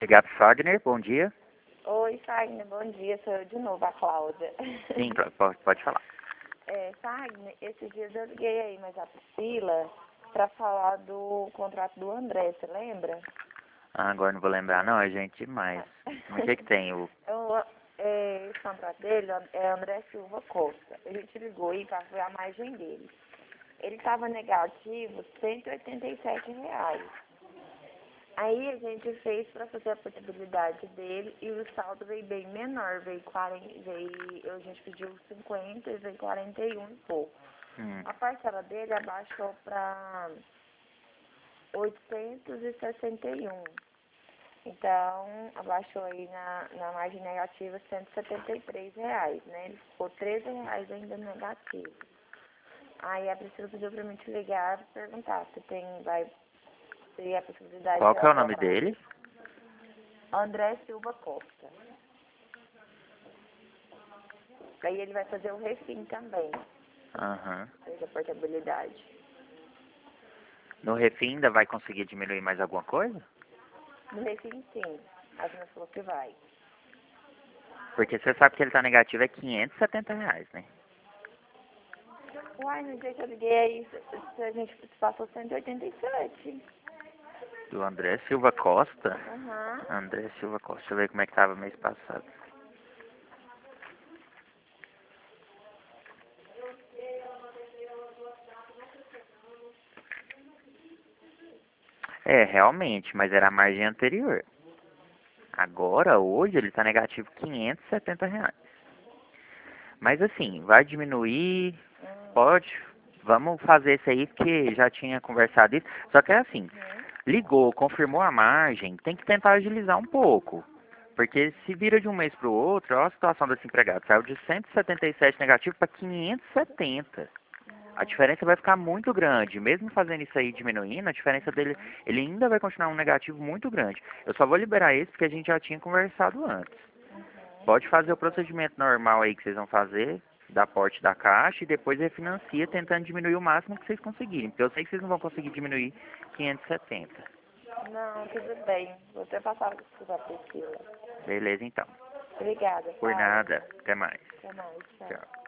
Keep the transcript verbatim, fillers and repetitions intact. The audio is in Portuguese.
Ligar pro Fagner, bom dia. Oi, Fagner, bom dia. Sou eu de novo, a Cláudia. Sim, pode, pode falar. É, Fagner, esses dias eu liguei aí, mas a Priscila, pra falar do contrato do André, você lembra? Ah, agora não vou lembrar não, é gente demais. Mas o que que tem? O... Eu, é, esse contrato dele é André Silva Costa. A gente ligou aí pra ver a margem dele. Ele estava negativo cento e oitenta e sete reais. Aí a gente fez para fazer a portabilidade dele e o saldo veio bem menor, veio quarenta, veio, a gente pediu cinquenta e veio quarenta e um e pouco. Hum. A parcela dele abaixou para oitocentos e sessenta e um. Então, abaixou aí na, na margem negativa cento e setenta e três reais, né? Ele ficou treze reais ainda negativo. Aí a Priscila pediu para mim te ligar e perguntar se tem, vai ter a possibilidade Qual de que é o nome aprovar. dele? André Silva Costa. Aí ele vai fazer o refim também, Aham. fez a portabilidade. No refim ainda vai conseguir diminuir mais alguma coisa? No refim, sim. A gente falou que vai. Porque você sabe que ele tá negativo é quinhentos e setenta reais, né? Uai, no dia que eu liguei aí, se a gente passou cento e oitenta e sete. Do André Silva Costa. Aham. André Silva Costa, deixa eu ver como é que tava mês passado. É, realmente, mas era a margem anterior. Agora, hoje, ele tá negativo quinhentos e setenta reais. Mas assim, vai diminuir, Hum. pode. Vamos fazer isso aí, porque já tinha conversado isso. Só que é assim, Uhum. ligou, confirmou a margem, tem que tentar agilizar um pouco. Porque se vira de um mês para o outro, olha a situação desse empregado. Saiu de cento e setenta e sete negativo para quinhentos e setenta. A diferença vai ficar muito grande. Mesmo fazendo isso aí diminuindo, a diferença dele, ele ainda vai continuar um negativo muito grande. Eu só vou liberar esse porque a gente já tinha conversado antes. Uhum. Pode fazer o procedimento normal aí que vocês vão fazer, da porte da caixa, e depois refinancia tentando diminuir o máximo que vocês conseguirem. Porque eu sei que vocês não vão conseguir diminuir quinhentos e setenta. Não, tudo bem. Vou até passar para a Priscila. Beleza, então. Obrigada, Por Fagner. nada. Até mais. Até mais, tchau. Tchau.